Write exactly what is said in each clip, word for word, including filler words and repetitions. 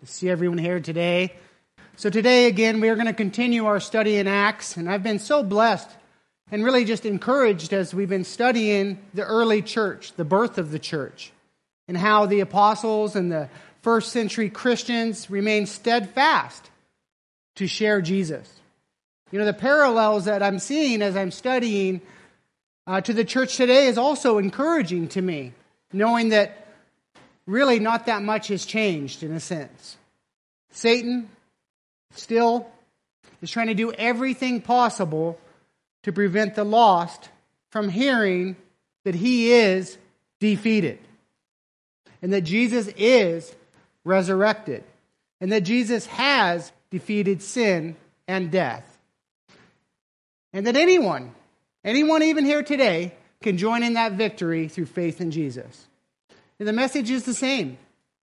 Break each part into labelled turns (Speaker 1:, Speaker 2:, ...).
Speaker 1: to see everyone here today. So today, again, we are going to continue our study in Acts, and I've been so blessed and really just encouraged as we've been studying the early church, the birth of the church, and how the apostles and the first century Christians remained steadfast to share Jesus. You know, the parallels that I'm seeing as I'm studying uh, to the church today is also encouraging to me, knowing that really not that much has changed in a sense. Satan still is trying to do everything possible to prevent the lost from hearing that he is defeated and that Jesus is resurrected and that Jesus has defeated sin and death. And that anyone, anyone even here today, can join in that victory through faith in Jesus. And the message is the same.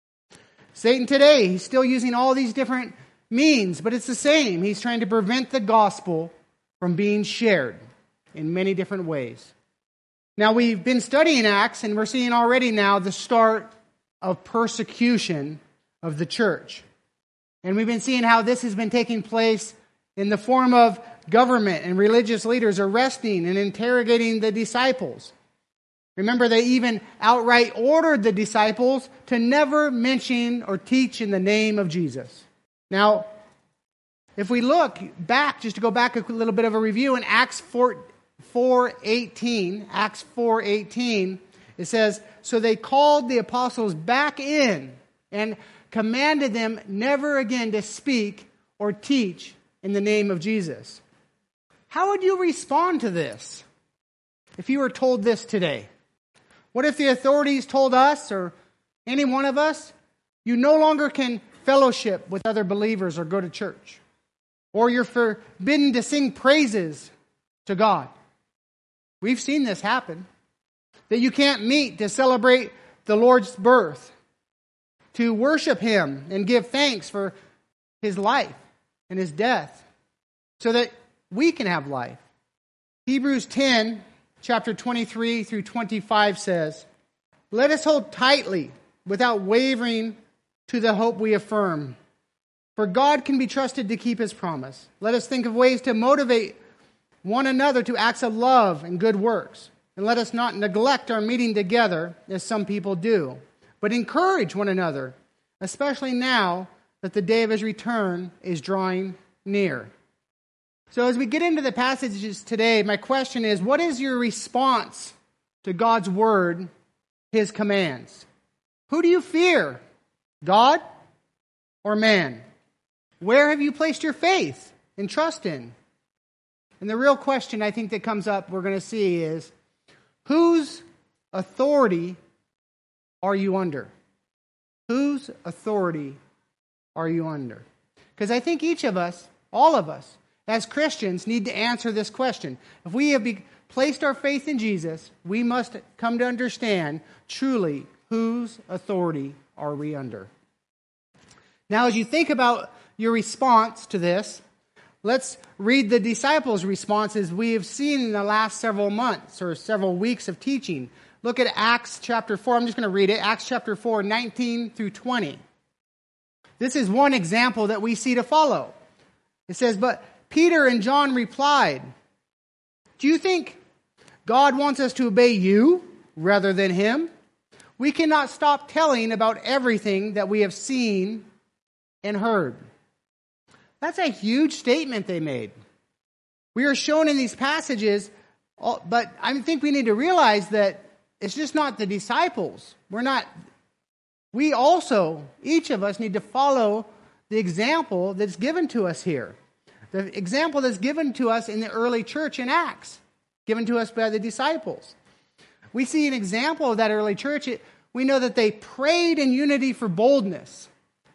Speaker 1: Satan today, he's still using all these different means, but it's the same. He's trying to prevent the gospel from being shared in many different ways. Now, we've been studying Acts, and we're seeing already now the start of persecution of the church. And we've been seeing how this has been taking place in the form of government and religious leaders arresting and interrogating the disciples. Remember, they even outright ordered the disciples to never mention or teach in the name of Jesus. Now, if we look back, just to go back a little bit of a review, in Acts four eighteen, Acts four eighteen, it says, "So they called the apostles back in and commanded them never again to speak or teach in the name of Jesus." How would you respond to this if you were told this today? What if the authorities told us, or any one of us, you no longer can fellowship with other believers or go to church? Or you're forbidden to sing praises to God? We've seen this happen. That you can't meet to celebrate the Lord's birth, to worship Him and give thanks for His life and His death, so that we can have life. Hebrews ten, chapter twenty-three through twenty-five says, "Let us hold tightly, without wavering, to the hope we affirm. For God can be trusted to keep His promise. Let us think of ways to motivate one another to acts of love and good works. And let us not neglect our meeting together, as some people do, but encourage one another, especially now that the day of His return is drawing near." So as we get into the passages today, my question is, what is your response to God's word, His commands? Who do you fear? God or man? Where have you placed your faith and trust in? And the real question I think that comes up, we're going to see, is whose authority are you under? Whose authority are you under? Because I think each of us, all of us, as Christians, need to answer this question. If we have be, placed our faith in Jesus, we must come to understand truly whose authority are we under. Now, as you think about your response to this, let's read the disciples' responses we have seen in the last several months or several weeks of teaching. Look at Acts chapter four. I'm just going to read it. Acts chapter four, nineteen through twenty. This is one example that we see to follow. It says, "But Peter and John replied, 'Do you think God wants us to obey you rather than Him? We cannot stop telling about everything that we have seen and heard.'" That's a huge statement they made. We are shown in these passages, but I think we need to realize that it's just not the disciples. We're not, we also, each of us, need to follow the example that's given to us here. The example that's given to us in the early church in Acts, given to us by the disciples. We see an example of that early church. It, we know that they prayed in unity for boldness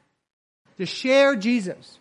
Speaker 1: to share Jesus.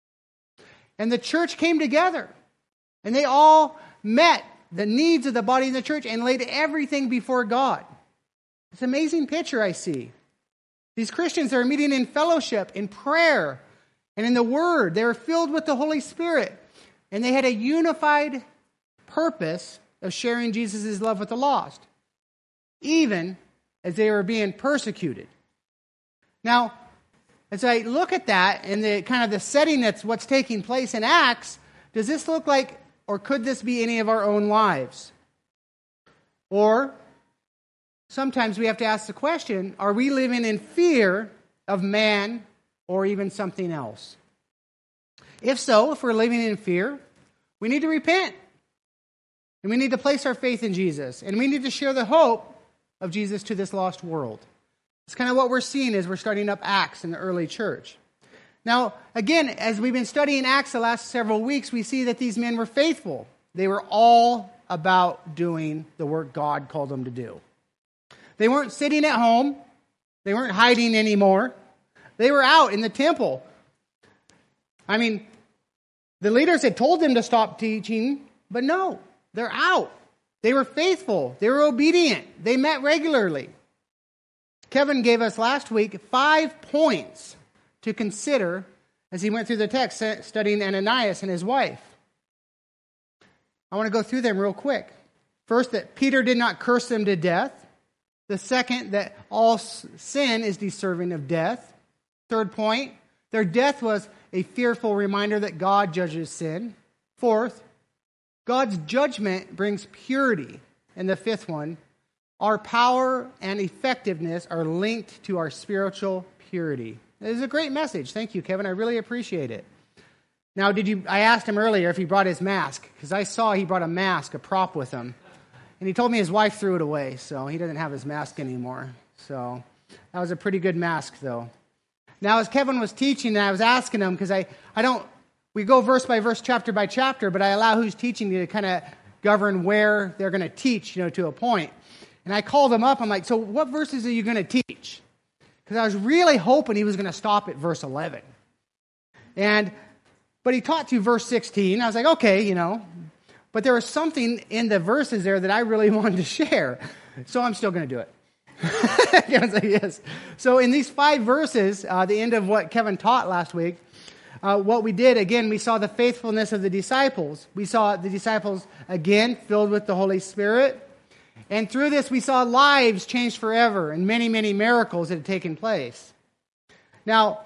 Speaker 1: And the church came together. And they all met the needs of the body of the church and laid everything before God. It's an amazing picture I see. These Christians are meeting in fellowship, in prayer, and in the Word. They were filled with the Holy Spirit. And they had a unified purpose of sharing Jesus' love with the lost, even as they were being persecuted. Now, as I look at that and the kind of the setting that's what's taking place in Acts, does this look like, or could this be any of our own lives? Or sometimes we have to ask the question, are we living in fear of man or even something else? If so, if we're living in fear, we need to repent. And we need to place our faith in Jesus. And we need to share the hope of Jesus to this lost world. It's kind of what we're seeing as we're starting up Acts in the early church. Now, again, as we've been studying Acts the last several weeks, we see that these men were faithful. They were all about doing the work God called them to do. They weren't sitting at home. They weren't hiding anymore. They were out in the temple. I mean, the leaders had told them to stop teaching, but no. They're out. They were faithful. They were obedient. They met regularly. Kevin gave us last week five points to consider as he went through the text studying Ananias and his wife. I want to go through them real quick. First, that Peter did not curse them to death. The second, that all sin is deserving of death. Third point, their death was a fearful reminder that God judges sin. Fourth, God's judgment brings purity. And the fifth one, our power and effectiveness are linked to our spiritual purity. It is a great message. Thank you, Kevin. I really appreciate it. Now, did you? I asked him earlier if he brought his mask, because I saw he brought a mask, a prop with him. And he told me his wife threw it away, so he doesn't have his mask anymore. So that was a pretty good mask, though. Now, as Kevin was teaching, and I was asking him, because I, I don't, we go verse by verse, chapter by chapter, but I allow who's teaching to kind of govern where they're going to teach, you know, to a point. And I called him up. I'm like, so what verses are you going to teach? Because I was really hoping he was going to stop at verse eleven. And, but he taught to verse sixteen. I was like, okay, you know. But there was something in the verses there that I really wanted to share. So I'm still going to do it. Kevin's like, yes. So in these five verses, uh, the end of what Kevin taught last week, Uh, what we did, again, we saw the faithfulness of the disciples. We saw the disciples, again, filled with the Holy Spirit. And through this, we saw lives changed forever and many, many miracles that had taken place. Now,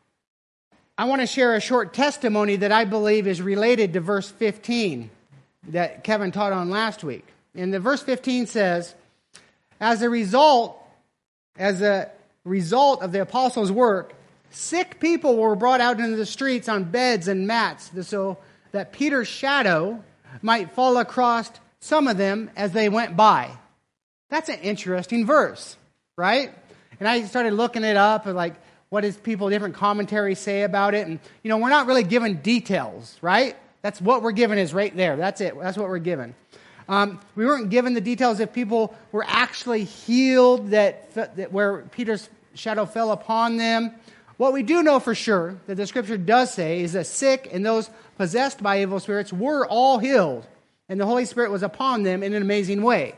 Speaker 1: I want to share a short testimony that I believe is related to verse fifteen that Kevin taught on last week. And the verse fifteen says, as a result, as a result of the apostles' work, sick people were brought out into the streets on beds and mats so that Peter's shadow might fall across some of them as they went by. That's an interesting verse, right? And I started looking it up and like, what does people, different commentaries say about it? And, you know, we're not really given details, right? That's what we're given is right there. That's it. That's what we're given. Um, we weren't given the details if people were actually healed, that, that where Peter's shadow fell upon them. What we do know for sure that the scripture does say is that sick and those possessed by evil spirits were all healed, and the Holy Spirit was upon them in an amazing way.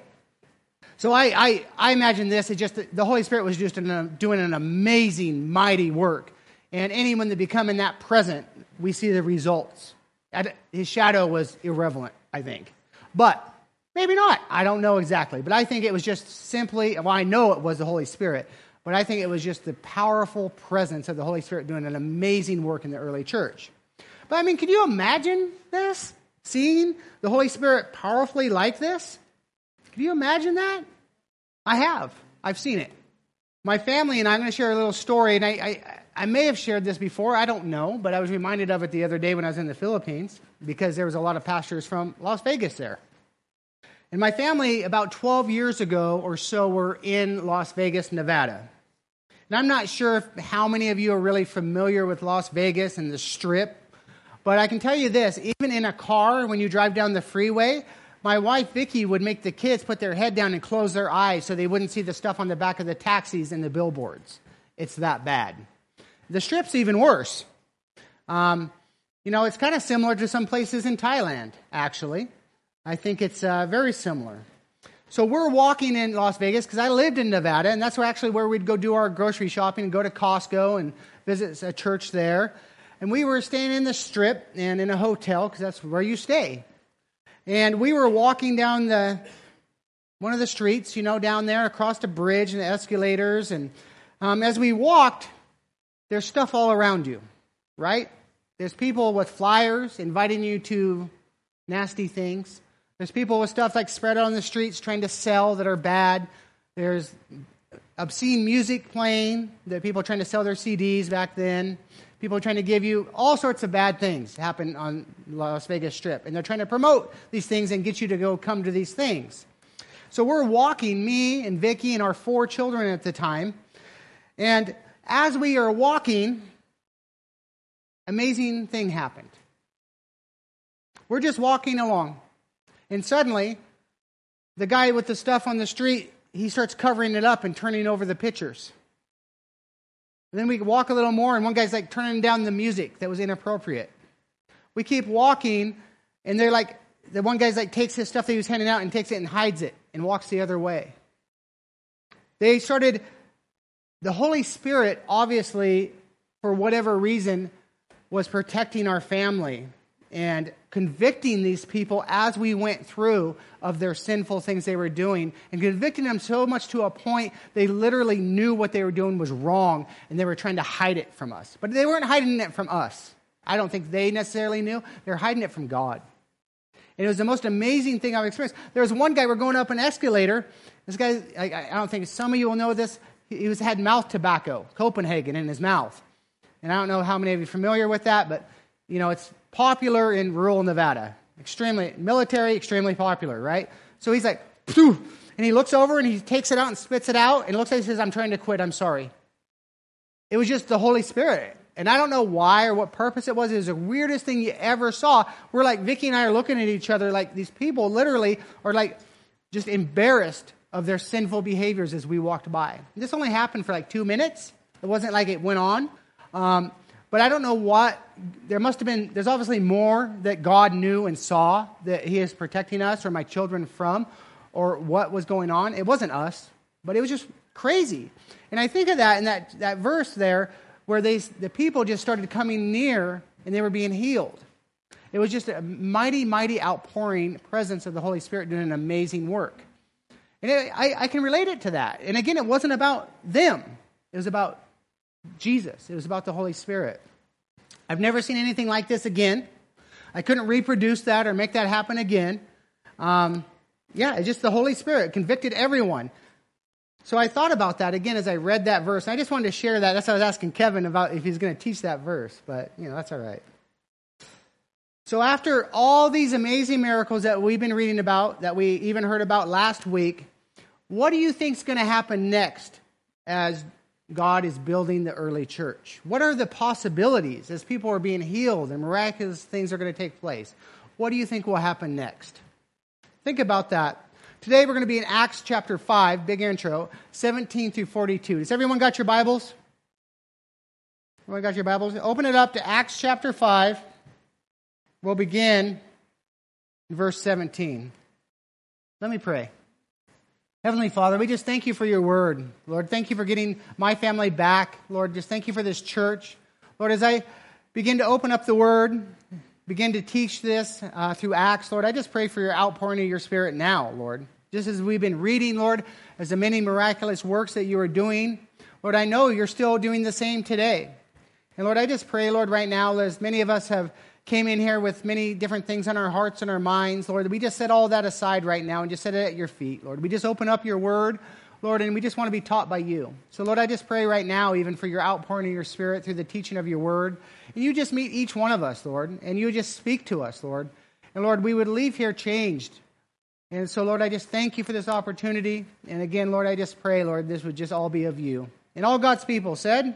Speaker 1: So I, I, I imagine this is just that the Holy Spirit was just an, doing an amazing, mighty work. And anyone that become in that present, we see the results. His shadow was irrelevant, I think. But maybe not. I don't know exactly. But I think it was just simply, well, I know it was the Holy Spirit, but I think it was just the powerful presence of the Holy Spirit doing an amazing work in the early church. But I mean, can you imagine this? Seeing the Holy Spirit powerfully like this? Can you imagine that? I have. I've seen it. My family and I, I'm going to share a little story, and I, I, I may have shared this before. I don't know, but I was reminded of it the other day when I was in the Philippines because there was a lot of pastors from Las Vegas there. And my family, about twelve years ago or so, were in Las Vegas, Nevada. And I'm not sure if, how many of you are really familiar with Las Vegas and the Strip, but I can tell you this, even in a car, when you drive down the freeway, my wife, Vicki, would make the kids put their head down and close their eyes so they wouldn't see the stuff on the back of the taxis and the billboards. It's that bad. The Strip's even worse. Um, you know, it's kind of similar to some places in Thailand, actually. I think it's uh, very similar. So we're walking in Las Vegas because I lived in Nevada, and that's where actually where we'd go do our grocery shopping and go to Costco and visit a church there. And we were staying in the Strip and in a hotel because that's where you stay. And we were walking down the one of the streets, you know, down there across the bridge and the escalators. And um, as we walked, there's stuff all around you, right? There's people with flyers inviting you to nasty things. There's people with stuff like spread out on the streets trying to sell that are bad. There's obscene music playing, that people are trying to sell their C Ds back then. People are trying to give you all sorts of bad things happen on Las Vegas Strip. And they're trying to promote these things and get you to go come to these things. So we're walking, me and Vicky and our four children at the time. And as we are walking, amazing thing happened. We're just walking along. And suddenly, the guy with the stuff on the street, he starts covering it up and turning over the pictures. And then we walk a little more, and one guy's like turning down the music that was inappropriate. We keep walking, and they're like, the one guy's like takes his stuff that he was handing out and takes it and hides it and walks the other way. They started, the Holy Spirit, obviously, for whatever reason, was protecting our family and convicting these people as we went through of their sinful things they were doing, and convicting them so much to a point they literally knew what they were doing was wrong, and they were trying to hide it from us. But they weren't hiding it from us. I don't think they necessarily knew. They were hiding it from God. And it was the most amazing thing I've experienced. There was one guy, we're going up an escalator. This guy, I, I don't think some of you will know this. He was had mouth tobacco, Copenhagen, in his mouth. And I don't know how many of you are familiar with that, but you know, it's popular in rural Nevada. Extremely, military, extremely popular, right? So he's like, phew, and he looks over and he takes it out and spits it out, and it looks like he says, I'm trying to quit, I'm sorry. It was just the Holy Spirit. And I don't know why or what purpose it was. It was the weirdest thing you ever saw. We're like, Vicky and I are looking at each other like these people literally are like just embarrassed of their sinful behaviors as we walked by. This only happened for like two minutes. It wasn't like it went on. Um, but I don't know what, there must have been, there's obviously more that God knew and saw that he is protecting us or my children from, or what was going on. It wasn't us, but it was just crazy. And I think of that in that, that verse there, where they, the people just started coming near and they were being healed. It was just a mighty, mighty outpouring presence of the Holy Spirit doing an amazing work. And it, I, I can relate it to that. And again, it wasn't about them. It was about Jesus. It was about the Holy Spirit. I've never seen anything like this again. I couldn't reproduce that or make that happen again. Um, yeah, it's just the Holy Spirit convicted everyone. So I thought about that again as I read that verse. And I just wanted to share that. That's what I was asking Kevin about if he's going to teach that verse. But, you know, that's all right. So after all these amazing miracles that we've been reading about, that we even heard about last week, what do you think is going to happen next as God is building the early church? What are the possibilities as people are being healed and miraculous things are going to take place? What do you think will happen next? Think about that. Today we're going to be in Acts chapter five, big intro, seventeen through forty-two. Has everyone got your Bibles? Everyone got your Bibles? Open it up to Acts chapter five. We'll begin in verse seventeen. Let me pray. Heavenly Father, we just thank you for your word. Lord, thank you for getting my family back. Lord, just thank you for this church. Lord, as I begin to open up the word, begin to teach this uh, through Acts, Lord, I just pray for your outpouring of your Spirit now, Lord. Just as we've been reading, Lord, as the many miraculous works that you are doing, Lord, I know you're still doing the same today. And Lord, I just pray, Lord, right now, as many of us have came in here with many different things on our hearts and our minds, Lord, we just set all that aside right now and just set it at your feet, Lord. We just open up your word, Lord, and we just want to be taught by you. So, Lord, I just pray right now, even for your outpouring of your Spirit through the teaching of your word. And you just meet each one of us, Lord, and you just speak to us, Lord. And, Lord, we would leave here changed. And so, Lord, I just thank you for this opportunity. And again, Lord, I just pray, Lord, this would just all be of you. And all God's people said,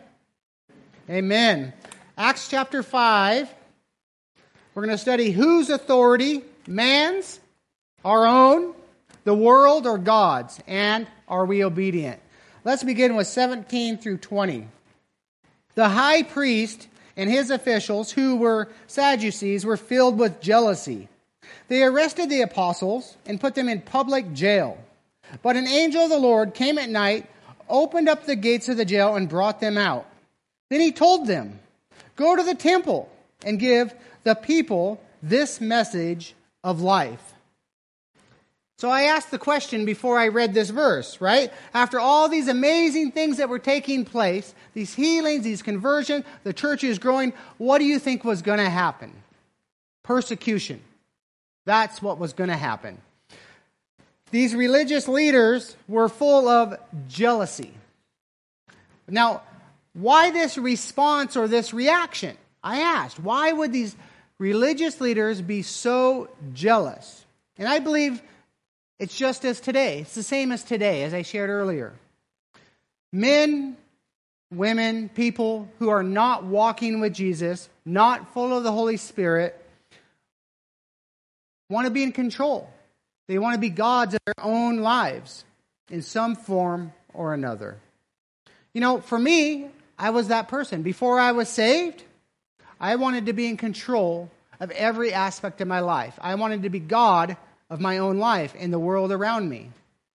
Speaker 1: amen. Acts chapter five. We're going to study whose authority, man's, our own, the world, or God's, and are we obedient? Let's begin with seventeen through twenty. The high priest and his officials, who were Sadducees, were filled with jealousy. They arrested the apostles and put them in public jail. But an angel of the Lord came at night, opened up the gates of the jail, and brought them out. Then he told them, "Go to the temple and give the people this message of life." So I asked the question before I read this verse, right? After all these amazing things that were taking place, these healings, these conversions, the church is growing, what do you think was going to happen? Persecution. That's what was going to happen. These religious leaders were full of jealousy. Now, why this response or this reaction? I asked, why would these religious leaders be so jealous? And I believe it's just as today. It's the same as today, as I shared earlier. Men, women, people who are not walking with Jesus, not full of the Holy Spirit, want to be in control. They want to be gods of their own lives in some form or another. You know, for me, I was that person. Before I was saved, I wanted to be in control of every aspect of my life. I wanted to be God of my own life and the world around me.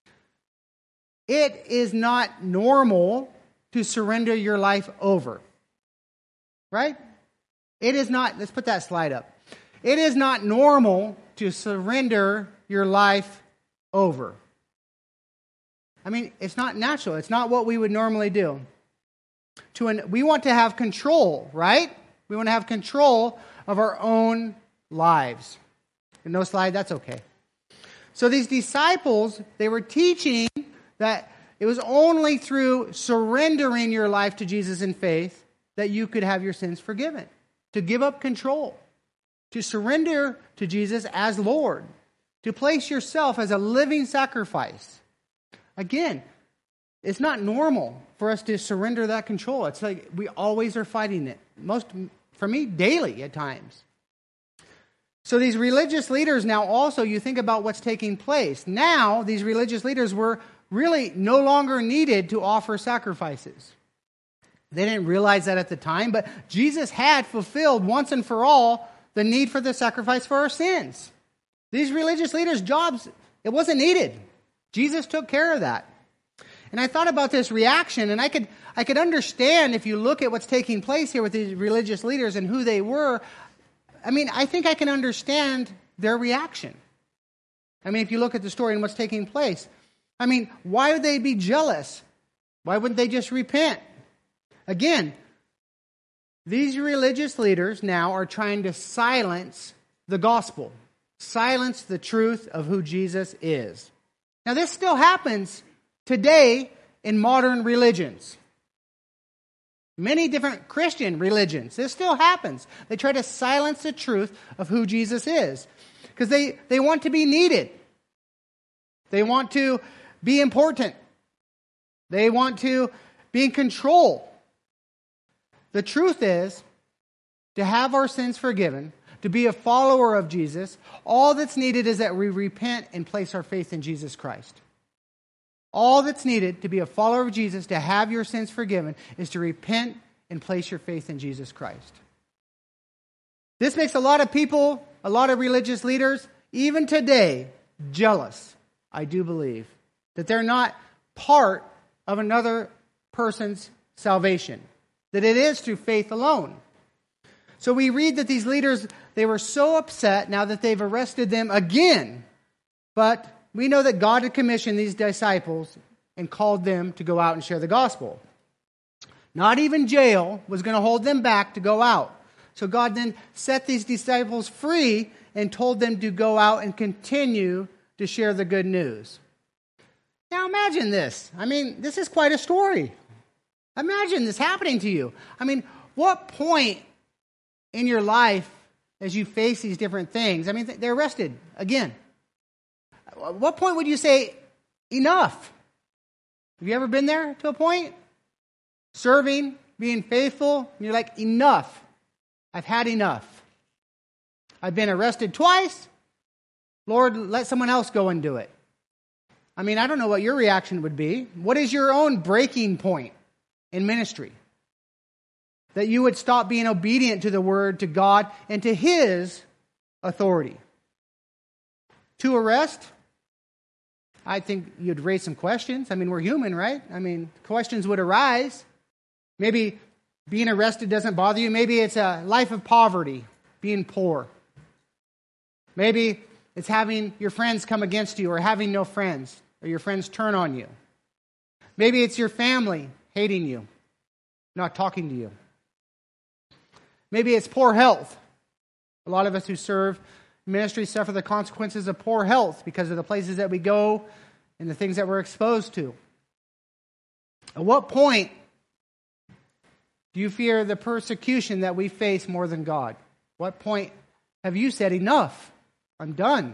Speaker 1: It is not normal to surrender your life over. Right? It is not, let's put that slide up. It is not normal to surrender your life over. I mean, it's not natural. It's not what we would normally do. To an, we want to have control, right? We want to have control of our own lives. And no slide, that's okay. So these disciples, they were teaching that it was only through surrendering your life to Jesus in faith that you could have your sins forgiven. To give up control. To surrender to Jesus as Lord. To place yourself as a living sacrifice. Again, it's not normal for us to surrender that control. It's like we always are fighting it. Most, for me, daily at times. So these religious leaders now also, you think about what's taking place. Now, these religious leaders were really no longer needed to offer sacrifices. They didn't realize that at the time, but Jesus had fulfilled once and for all the need for the sacrifice for our sins. These religious leaders' jobs, it wasn't needed. Jesus took care of that. And I thought about this reaction, and I could I could understand if you look at what's taking place here with these religious leaders and who they were. I mean, I think I can understand their reaction. I mean, if you look at the story and what's taking place. I mean, why would they be jealous? Why wouldn't they just repent? Again, these religious leaders now are trying to silence the gospel. Silence the truth of who Jesus is. Now, this still happens today in modern religions. Many different Christian religions. This still happens. They try to silence the truth of who Jesus is. Because they, they want to be needed. They want to be important. They want to be in control. The truth is, to have our sins forgiven, to be a follower of Jesus, all that's needed is that we repent and place our faith in Jesus Christ. All that's needed to be a follower of Jesus, to have your sins forgiven, is to repent and place your faith in Jesus Christ. This makes a lot of people, a lot of religious leaders, even today, jealous, I do believe, that they're not part of another person's salvation, that it is through faith alone. So we read that these leaders, they were so upset now that they've arrested them again, but we know that God had commissioned these disciples and called them to go out and share the gospel. Not even jail was going to hold them back to go out. So God then set these disciples free and told them to go out and continue to share the good news. Now imagine this. I mean, this is quite a story. Imagine this happening to you. I mean, what point in your life as you face these different things, I mean, they're arrested again. At what point would you say, enough? Have you ever been there to a point? Serving, being faithful, and you're like, enough. I've had enough. I've been arrested twice. Lord, let someone else go and do it. I mean, I don't know what your reaction would be. What is your own breaking point in ministry? That you would stop being obedient to the word, to God, and to His authority. To arrest, I think you'd raise some questions. I mean, we're human, right? I mean, questions would arise. Maybe being arrested doesn't bother you. Maybe it's a life of poverty, being poor. Maybe It's having your friends come against you or having no friends or your friends turn on you. Maybe it's your family hating you, not talking to you. Maybe it's poor health. A lot of us who serve ministry suffer the consequences of poor health because of the places that we go and the things that we're exposed to. At what point do you fear the persecution that we face more than God? What point have you said, enough, I'm done?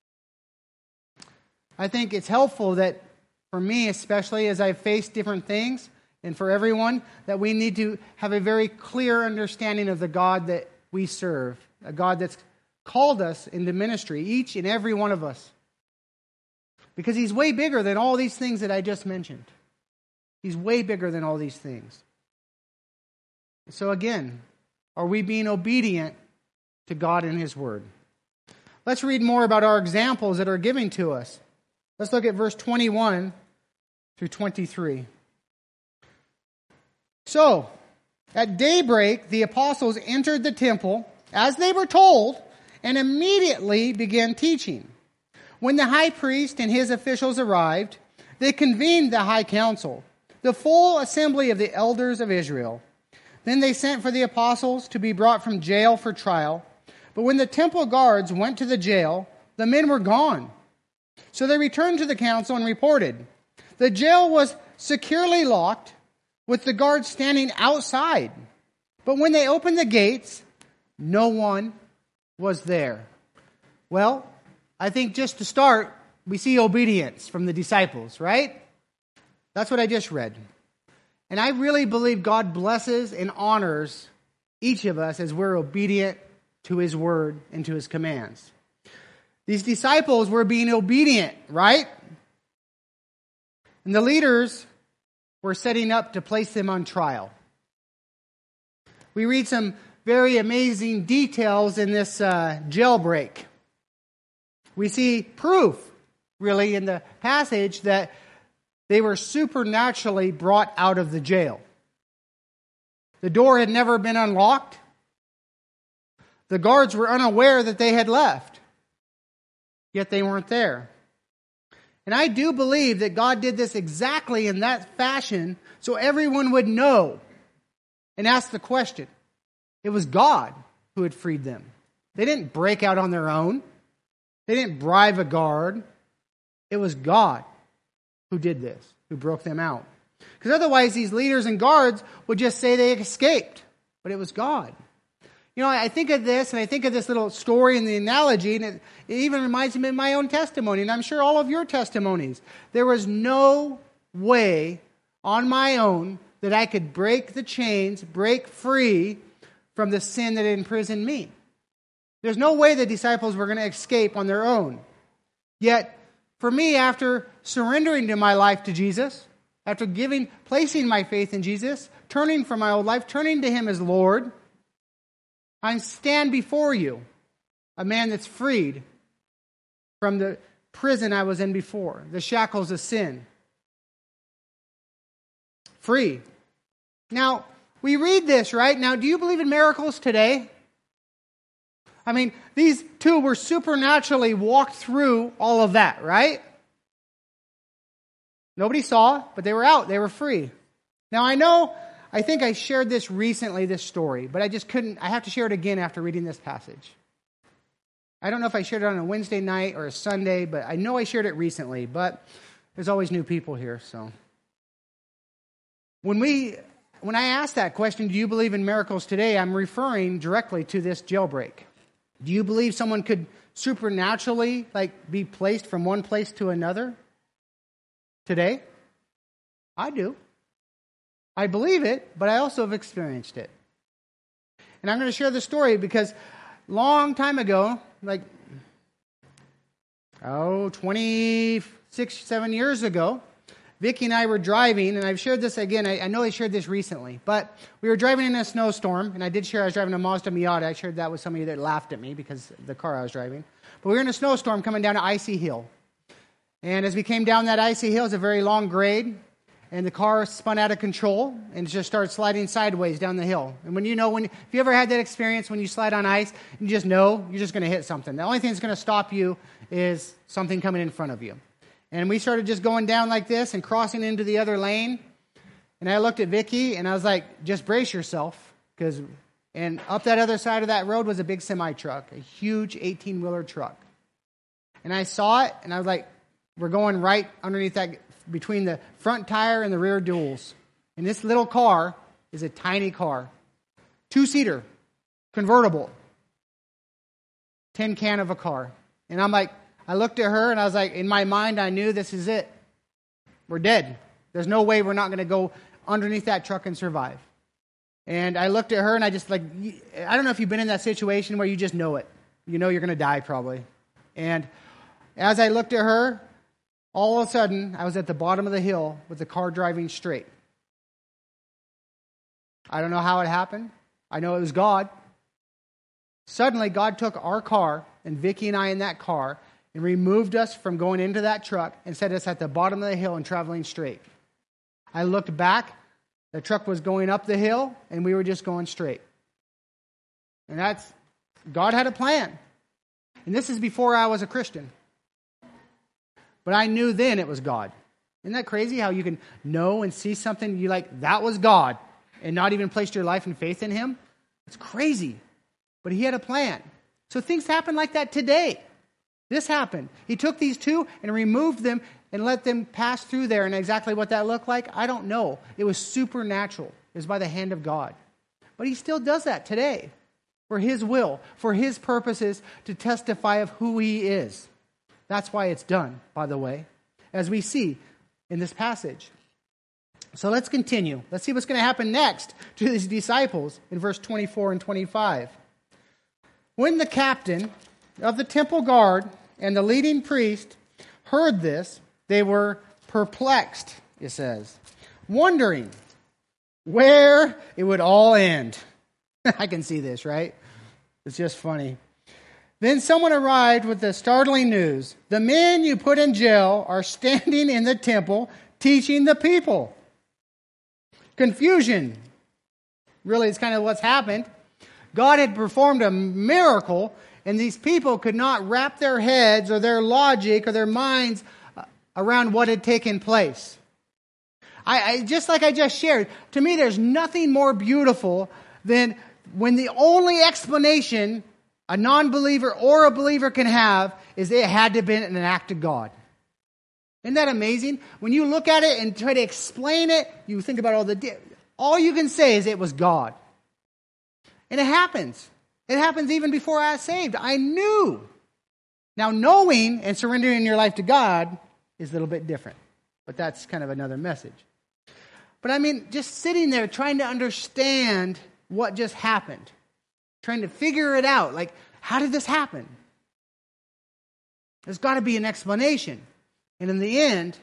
Speaker 1: I think it's helpful that for me, especially as I've faced different things, and for everyone, that we need to have a very clear understanding of the God that we serve, a God that's called us into ministry, each and every one of us. Because He's way bigger than all these things that I just mentioned. He's way bigger than all these things. So again, are we being obedient to God and His Word? Let's read more about our examples that are given to us. Let's look at verse twenty-one through twenty-three. So, at daybreak, the apostles entered the temple, as they were told, and immediately began teaching. When the high priest and his officials arrived, they convened the high council, the full assembly of the elders of Israel. Then they sent for the apostles to be brought from jail for trial. But when the temple guards went to the jail, the men were gone. So they returned to the council and reported, the jail was securely locked, with the guards standing outside. But when they opened the gates, no one was there. Well, I think just to start, we see obedience from the disciples, right? That's what I just read. And I really believe God blesses and honors each of us as we're obedient to His Word and to His commands. These disciples were being obedient, right? And the leaders were setting up to place them on trial. We read some very amazing details in this uh, jailbreak. We see proof, really, in the passage that they were supernaturally brought out of the jail. The door had never been unlocked. The guards were unaware that they had left, yet they weren't there. And I do believe that God did this exactly in that fashion so everyone would know and ask the question. It was God who had freed them. They didn't break out on their own. They didn't bribe a guard. It was God who did this, who broke them out. Because otherwise these leaders and guards would just say they escaped. But it was God. You know, I think of this, and I think of this little story and the analogy, and it, it even reminds me of my own testimony, and I'm sure all of your testimonies. There was no way on my own that I could break the chains, break free from the sin that imprisoned me. There's no way the disciples were going to escape on their own. Yet, for me, after surrendering to my life to Jesus, after giving, placing my faith in Jesus, turning from my old life, turning to Him as Lord, I stand before you, a man that's freed from the prison I was in before, the shackles of sin. Free. Now, we read this, right? Now, do you believe in miracles today? I mean, these two were supernaturally walked through all of that, right? Nobody saw, but they were out. They were free. Now, I know, I think I shared this recently, this story, but I just couldn't, I have to share it again after reading this passage. I don't know if I shared it on a Wednesday night or a Sunday, but I know I shared it recently, but there's always new people here, so. When we, when I ask that question, do you believe in miracles today, I'm referring directly to this jailbreak. Do you believe someone could supernaturally, like, be placed from one place to another today? I do. I believe it, but I also have experienced it. And I'm going to share the story because long time ago, like, oh, twenty-six, seven years ago, Vicki and I were driving, and I've shared this again. I, I know I shared this recently, but we were driving in a snowstorm, and I did share I was driving a Mazda Miata. I shared that with some of you that laughed at me because of the car I was driving. But we were in a snowstorm coming down an icy hill. And as we came down that icy hill, it's a very long grade, and the car spun out of control and just started sliding sideways down the hill. And when you know, when if you ever had that experience when you slide on ice, you just know you're just going to hit something. The only thing that's going to stop you is something coming in front of you. And we started just going down like this and crossing into the other lane. And I looked at Vicky and I was like, just brace yourself, because and up that other side of that road was a big semi truck, a huge eighteen-wheeler truck. And I saw it and I was like, we're going right underneath that, between the front tire and the rear duals. And this little car is a tiny car. Two-seater, convertible, tin can of a car. And I'm like, I looked at her and I was like, in my mind, I knew this is it. We're dead. There's no way we're not going to go underneath that truck and survive. And I looked at her and I just like, I don't know if you've been in that situation where you just know it. You know you're going to die probably. And as I looked at her, all of a sudden, I was at the bottom of the hill with the car driving straight. I don't know how it happened. I know it was God. Suddenly, God took our car, and Vicky and I in that car, and removed us from going into that truck and set us at the bottom of the hill and traveling straight. I looked back. The truck was going up the hill, and we were just going straight. And that's, God had a plan. And this is before I was a Christian. But I knew then it was God. Isn't that crazy how you can know and see something you like, that was God, and not even placed your life and faith in Him? It's crazy. But He had a plan. So things happen like that today. This happened. He took these two and removed them and let them pass through there. And exactly what that looked like, I don't know. It was supernatural. It was by the hand of God. But He still does that today for His will, for His purposes, to testify of who He is. That's why it's done, by the way, as we see in this passage. So let's continue. Let's see what's going to happen next to these disciples in verse twenty-four and twenty-five. When the captain of the temple guard and the leading priest heard this, they were perplexed, it says, wondering where it would all end. I can see this, right? It's just funny. Then someone arrived with the startling news. The men you put in jail are standing in the temple teaching the people. Confusion. Really, it's kind of what's happened. God had performed a miracle, and these people could not wrap their heads or their logic or their minds around what had taken place. I, I just like I just shared, to me there's nothing more beautiful than when the only explanation a non-believer or a believer can have is it had to have been an act of God. Isn't that amazing? When you look at it and try to explain it, you think about all the... All you can say is it was God. And it happens. It happens even before I was saved. I knew. Now, knowing and surrendering your life to God is a little bit different. But that's kind of another message. But I mean, just sitting there trying to understand what just happened. Trying to figure it out. Like, how did this happen? There's got to be an explanation. And in the end,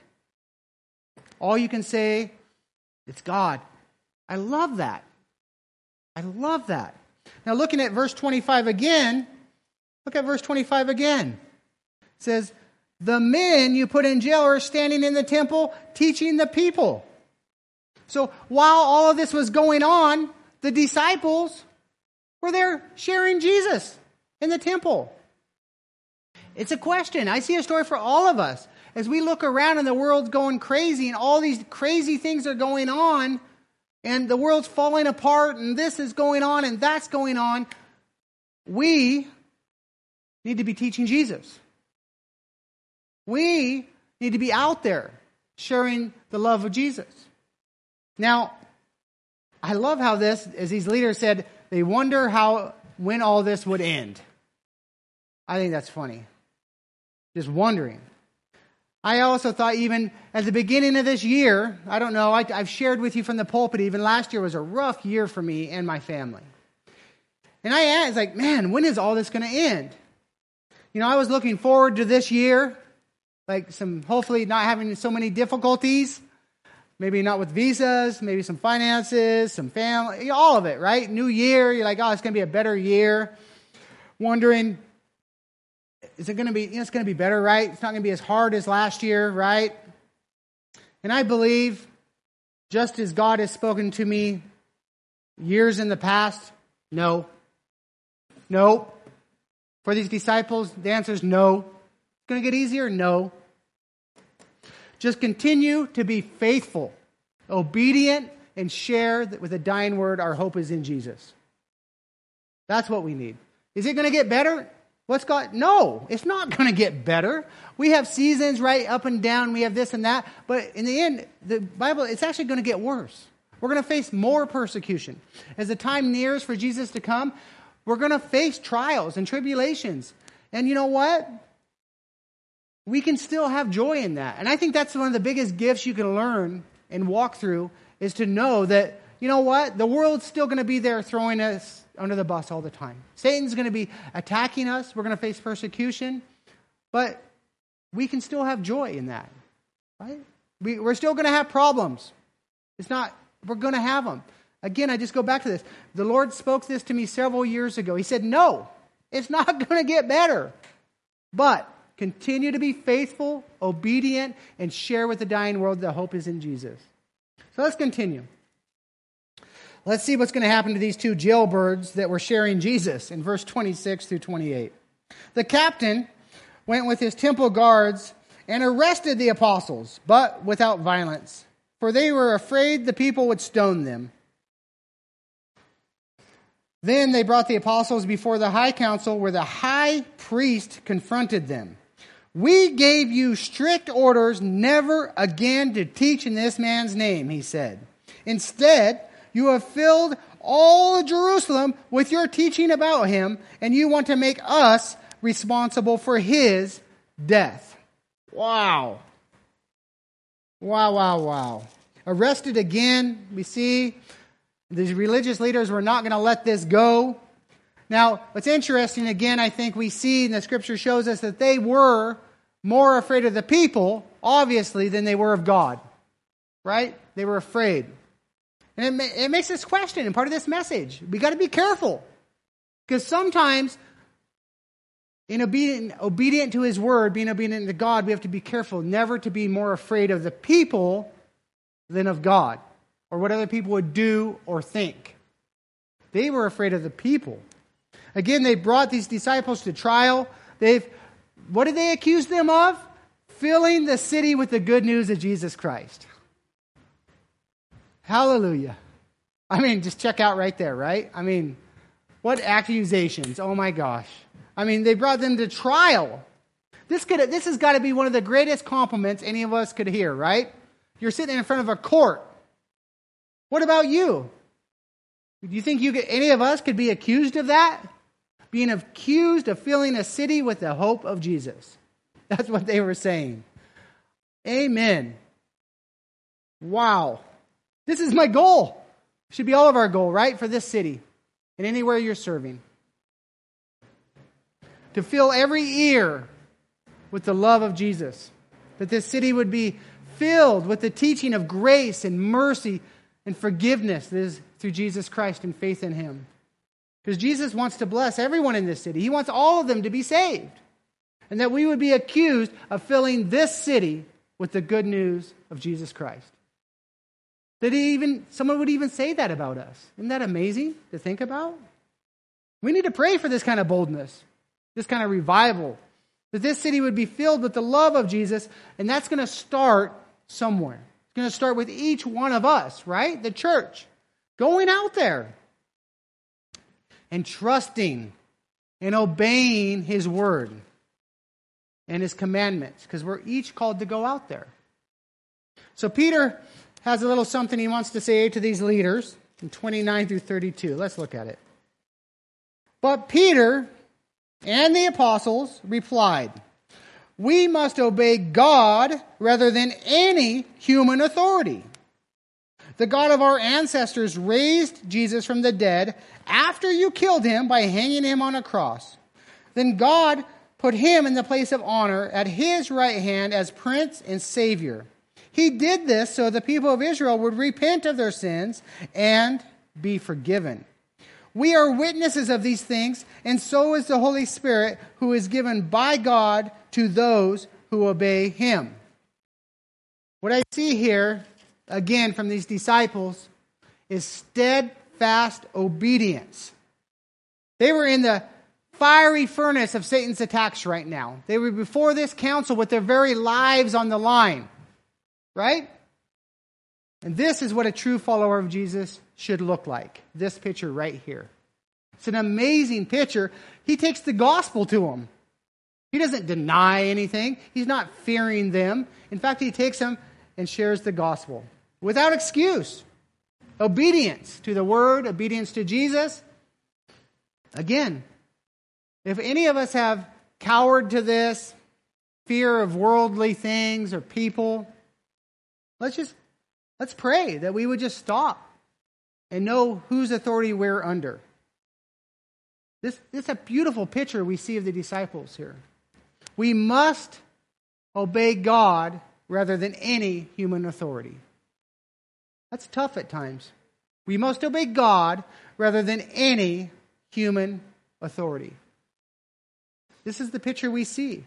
Speaker 1: all you can say, it's God. I love that. I love that. Now, looking at verse twenty-five again, look at verse twenty-five again. It says, the men you put in jail are standing in the temple teaching the people. So while all of this was going on, the disciples were there sharing Jesus in the temple. It's a question. I see a story for all of us. As we look around and the world's going crazy and all these crazy things are going on and the world's falling apart and this is going on and that's going on, we need to be teaching Jesus. We need to be out there sharing the love of Jesus. Now, I love how this, as these leaders said, they wonder how, when all this would end. I think that's funny. Just wondering. I also thought even at the beginning of this year, I don't know, I, I've shared with you from the pulpit, even last year was a rough year for me and my family. And I asked, like, man, when is all this going to end? You know, I was looking forward to this year, like some, hopefully not having so many difficulties. Maybe not with visas, maybe some finances, some family, all of it, right? New year, you're like, oh, it's going to be a better year. Wondering, is it going to be, you know, it's going to be better, right? It's not going to be as hard as last year, right? And I believe just as God has spoken to me years in the past? No. No. For these disciples, the answer is no. It's going to get easier? No. Just continue to be faithful, obedient, and share that with the dying word, our hope is in Jesus. That's what we need. Is it going to get better? What's God? No, it's not going to get better. We have seasons, right, up and down. We have this and that. But in the end, the Bible, it's actually going to get worse. We're going to face more persecution. As the time nears for Jesus to come, we're going to face trials and tribulations. And you know what? We can still have joy in that. And I think that's one of the biggest gifts you can learn and walk through is to know that, you know what? The world's still going to be there throwing us under the bus all the time. Satan's going to be attacking us. We're going to face persecution. But we can still have joy in that. Right? We, we're still going to have problems. It's not, we're going to have them. Again, I just go back to this. The Lord spoke this to me several years ago. He said, no, it's not going to get better. But continue to be faithful, obedient, and share with the dying world the hope is in Jesus. So let's continue. Let's see what's going to happen to these two jailbirds that were sharing Jesus in verse twenty-six through twenty-eight. The captain went with his temple guards and arrested the apostles, but without violence, for they were afraid the people would stone them. Then they brought the apostles before the high council, where the high priest confronted them. We gave you strict orders never again to teach in this man's name, he said. Instead, you have filled all Jerusalem with your teaching about him, and you want to make us responsible for his death. Wow. Wow, wow, wow. Arrested again, we see the religious leaders were not going to let this go. Now, what's interesting, again, I think we see, and the scripture shows us that they were more afraid of the people, obviously, than they were of God. Right? They were afraid. And it, ma- it makes us question, and part of this message, we got to be careful. Because sometimes, in obedient, obedient to his word, being obedient to God, we have to be careful never to be more afraid of the people than of God, or what other people would do or think. They were afraid of the people. Again, they brought these disciples to trial. They've, what did they accuse them of? Filling the city with the good news of Jesus Christ. Hallelujah. I mean, just check out right there, right? I mean, what accusations. Oh my gosh. I mean, they brought them to trial. This could this has got to be one of the greatest compliments any of us could hear, right? You're sitting in front of a court. What about you? Do you think you could, any of us could be accused of that? Being accused of filling a city with the hope of Jesus. That's what they were saying. Amen. Wow. This is my goal. Should be all of our goal, right? For this city and anywhere you're serving. To fill every ear with the love of Jesus. That this city would be filled with the teaching of grace and mercy and forgiveness that is through Jesus Christ and faith in him. Because Jesus wants to bless everyone in this city. He wants all of them to be saved. And that we would be accused of filling this city with the good news of Jesus Christ. That he even someone would even say that about us. Isn't that amazing to think about? We need to pray for this kind of boldness, this kind of revival. That this city would be filled with the love of Jesus, and that's going to start somewhere. It's going to start with each one of us, right? The church. Going out there and trusting and obeying his word and his commandments, because we're each called to go out there. So Peter has a little something he wants to say to these leaders in twenty-nine through thirty-two. Let's look at it. But Peter and the apostles replied, "We must obey God rather than any human authority. The God of our ancestors raised Jesus from the dead after you killed him by hanging him on a cross. Then God put him in the place of honor at his right hand as Prince and Savior. He did this so the people of Israel would repent of their sins and be forgiven. We are witnesses of these things, and so is the Holy Spirit, who is given by God to those who obey him." What I see here again, from these disciples is steadfast obedience. They were in the fiery furnace of Satan's attacks right now. They were before this council with their very lives on the line. Right? And this is what a true follower of Jesus should look like. This picture right here. It's an amazing picture. He takes the gospel to them. He doesn't deny anything. He's not fearing them. In fact, he takes them and shares the gospel without excuse. Obedience to the word, obedience to Jesus. Again, if any of us have cowered to this, fear of worldly things or people, let's just, let's pray that we would just stop and know whose authority we're under. This, this is a beautiful picture we see of the disciples here. We must obey God rather than any human authority. That's tough at times. We must obey God rather than any human authority. This is the picture we see.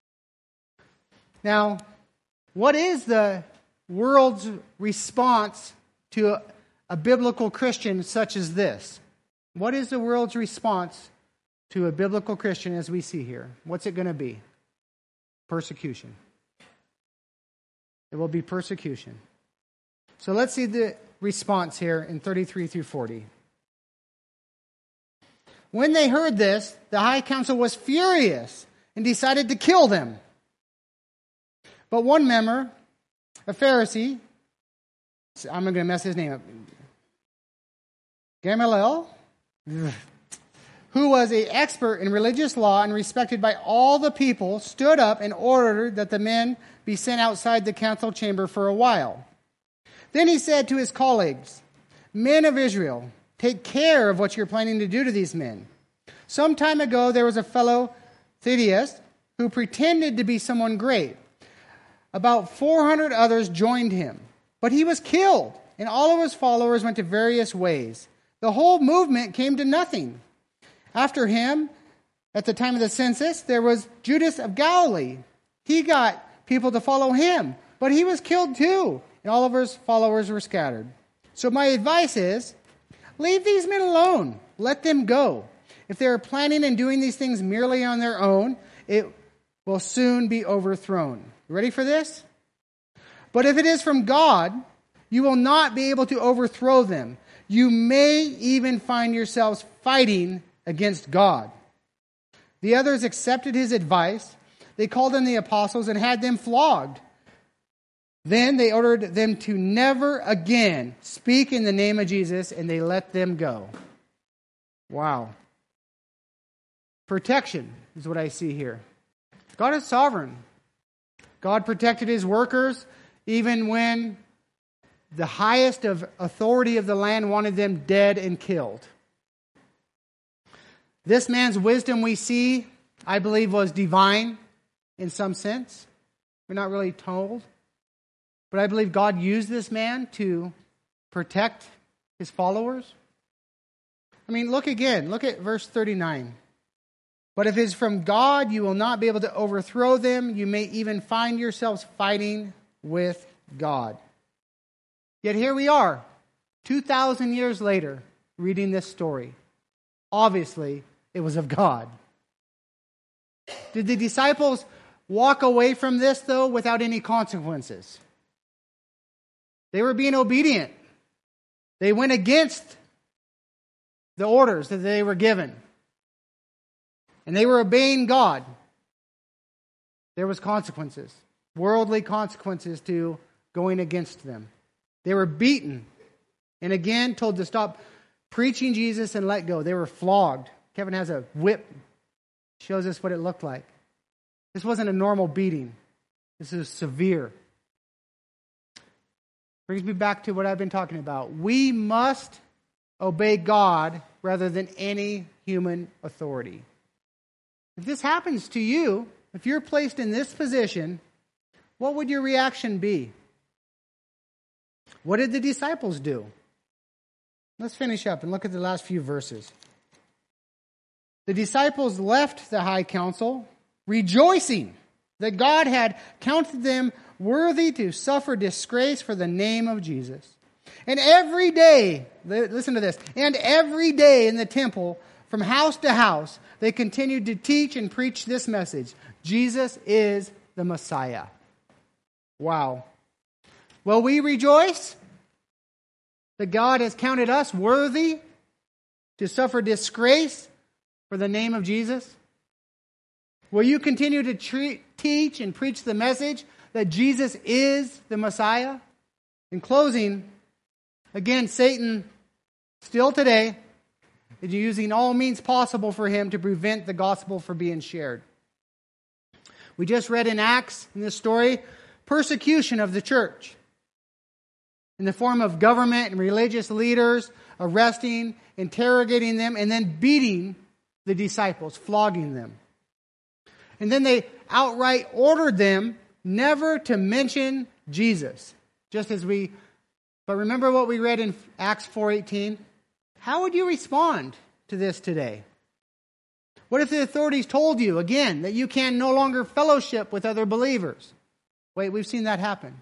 Speaker 1: Now, what is the world's response to a, a biblical Christian such as this? What is the world's response to a biblical Christian as we see here? What's it going to be? Persecution. It will be persecution. So let's see the response here in thirty-three through forty. When they heard this, the high council was furious and decided to kill them. But one member, a Pharisee, I'm going to mess his name up, Gamaliel, who was an expert in religious law and respected by all the people, stood up and ordered that the men be sent outside the council chamber for a while. Then he said to his colleagues, "Men of Israel, take care of what you're planning to do to these men. Some time ago there was a fellow, Theudas, who pretended to be someone great. About four hundred others joined him, but he was killed, and all of his followers went to various ways. The whole movement came to nothing. After him, at the time of the census, there was Judas of Galilee. He got people to follow him, but he was killed too, and all of his followers were scattered. So my advice is, leave these men alone. Let them go. If they are planning and doing these things merely on their own, it will soon be overthrown." You ready for this? "But if it is from God, you will not be able to overthrow them. You may even find yourselves fighting against God." The others accepted his advice. They called in the apostles and had them flogged. Then they ordered them to never again speak in the name of Jesus, and they let them go. Wow. Protection is what I see here. God is sovereign. God protected his workers even when the highest of authority of the land wanted them dead and killed. This man's wisdom we see, I believe, was divine in some sense. We're not really told. But I believe God used this man to protect his followers. I mean, look again. Look at verse thirty-nine. "But if it is from God, you will not be able to overthrow them. You may even find yourselves fighting with God." Yet here we are, two thousand years later, reading this story. Obviously, it was of God. Did the disciples walk away from this, though, without any consequences? They were being obedient. They went against the orders that they were given. And they were obeying God. There was consequences, worldly consequences to going against them. They were beaten and again told to stop preaching Jesus and let go. They were flogged. Kevin has a whip. Shows us what it looked like. This wasn't a normal beating. This is severe. Brings me back to what I've been talking about. We must obey God rather than any human authority. If this happens to you, if you're placed in this position, what would your reaction be? What did the disciples do? Let's finish up and look at the last few verses. The disciples left the high council rejoicing that God had counted them worthy to suffer disgrace for the name of Jesus. And every day, listen to this, and every day in the temple, from house to house, they continued to teach and preach this message: Jesus is the Messiah. Wow. Will we rejoice that God has counted us worthy to suffer disgrace for the name of Jesus? Will you continue to treat, teach and preach the message that Jesus is the Messiah? In closing, again, Satan, still today, is using all means possible for him to prevent the gospel from being shared. We just read in Acts, in this story, persecution of the church in the form of government and religious leaders arresting, interrogating them, and then beating the disciples, flogging them. And then they outright ordered them never to mention Jesus. Just as we, but remember what we read in Acts four eighteen? How would you respond to this today? What if the authorities told you, again, that you can no longer fellowship with other believers? Wait, we've seen that happen.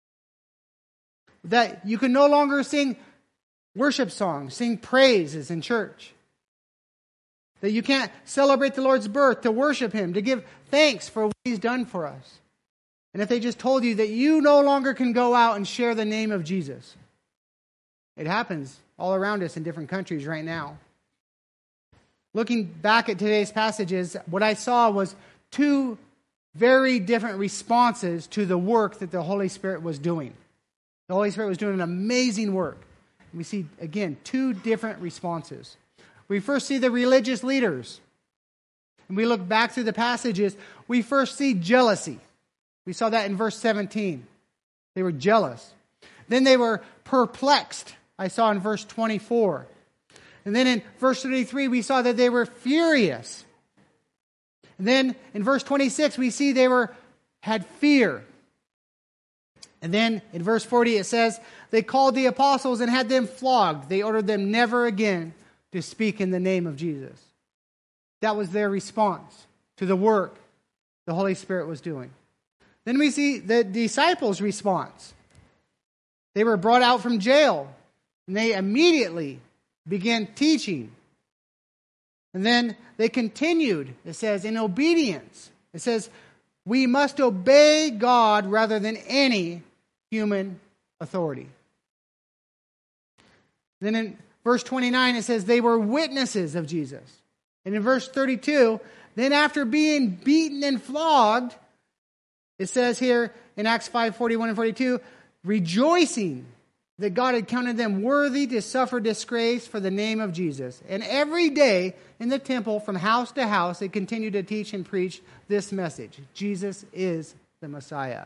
Speaker 1: That you can no longer sing worship songs, sing praises in church. That you can't celebrate the Lord's birth, to worship Him, to give thanks for what He's done for us. And if they just told you that you no longer can go out and share the name of Jesus. It happens all around us in different countries right now. Looking back at today's passages, what I saw was two very different responses to the work that the Holy Spirit was doing. The Holy Spirit was doing an amazing work. We see, again, two different responses. We first see the religious leaders. And we look back through the passages, we first see jealousy. We saw that in verse seventeen. They were jealous. Then they were perplexed. I saw in verse twenty-four. And then in verse thirty-three, we saw that they were furious. And then in verse twenty-six, we see they were had fear. And then in verse forty, it says, they called the apostles and had them flogged. They ordered them never again to speak in the name of Jesus. That was their response to the work the Holy Spirit was doing. Then we see the disciples' response. They were brought out from jail, and they immediately began teaching. And then they continued, it says, in obedience. It says, we must obey God rather than any human authority. Then in verse twenty-nine, it says, they were witnesses of Jesus. And in verse thirty-two, then after being beaten and flogged, it says here in Acts five forty-one and forty-two, rejoicing that God had counted them worthy to suffer disgrace for the name of Jesus. And every day in the temple, from house to house, they continued to teach and preach this message: Jesus is the Messiah.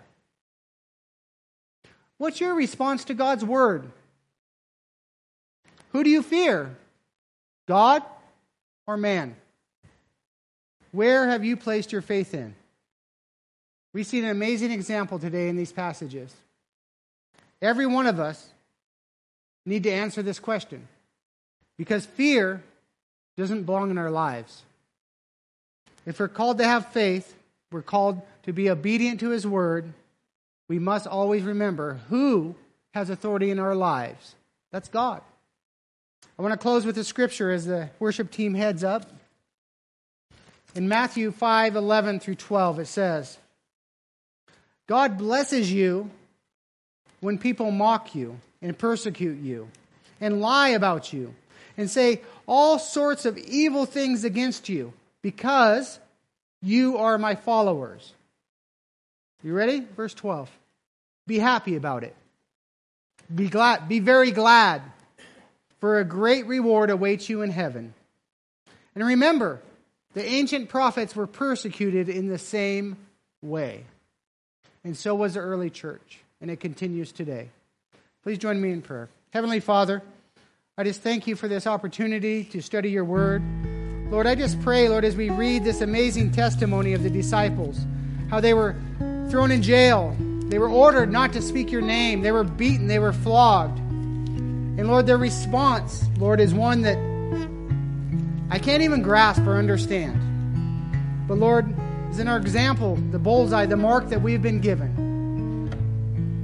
Speaker 1: What's your response to God's word? Who do you fear? God or man? Where have you placed your faith in? We see an amazing example today in these passages. Every one of us need to answer this question, because fear doesn't belong in our lives. If we're called to have faith, we're called to be obedient to His word, we must always remember who has authority in our lives. That's God. I want to close with a scripture as the worship team heads up. In Matthew five eleven through twelve, it says, God blesses you when people mock you and persecute you and lie about you and say all sorts of evil things against you because you are my followers. You ready? Verse twelve. Be happy about it. Be glad, be very glad, for a great reward awaits you in heaven. And remember, the ancient prophets were persecuted in the same way. And so was the early church. And it continues today. Please join me in prayer. Heavenly Father, I just thank you for this opportunity to study your word. Lord, I just pray, Lord, as we read this amazing testimony of the disciples, how they were thrown in jail. They were ordered not to speak your name. They were beaten. They were flogged. And Lord, their response, Lord, is one that I can't even grasp or understand. But Lord, is in our example, the bullseye, the mark that we've been given.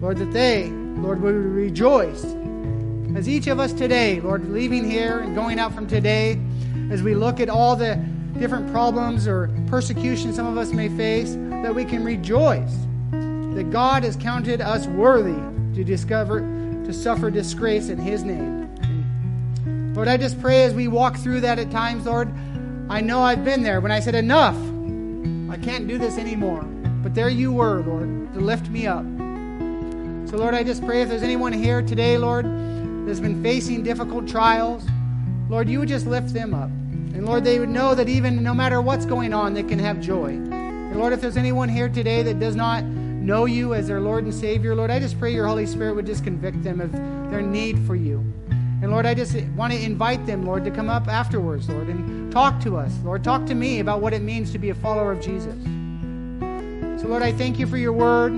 Speaker 1: Lord, that they, Lord, will rejoice. As each of us today, Lord, leaving here and going out from today, as we look at all the different problems or persecution some of us may face, that we can rejoice that God has counted us worthy to discover, to suffer disgrace in His name. Lord, I just pray as we walk through that at times, Lord, I know I've been there when I said, enough, I can't do this anymore. But there you were, Lord, to lift me up. So, Lord, I just pray if there's anyone here today, Lord, that's been facing difficult trials, Lord, you would just lift them up. And, Lord, they would know that even no matter what's going on, they can have joy. And, Lord, if there's anyone here today that does not know you as their Lord and Savior, Lord, I just pray your Holy Spirit would just convict them of their need for you. And, Lord, I just want to invite them, Lord, to come up afterwards, Lord, and talk to us. Lord, talk to me about what it means to be a follower of Jesus. So, Lord, I thank you for your word.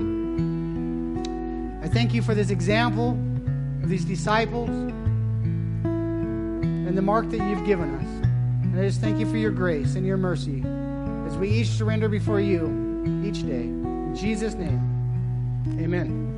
Speaker 1: I thank you for this example of these disciples and the mark that you've given us. And I just thank you for your grace and your mercy as we each surrender before you each day. In Jesus' name, amen.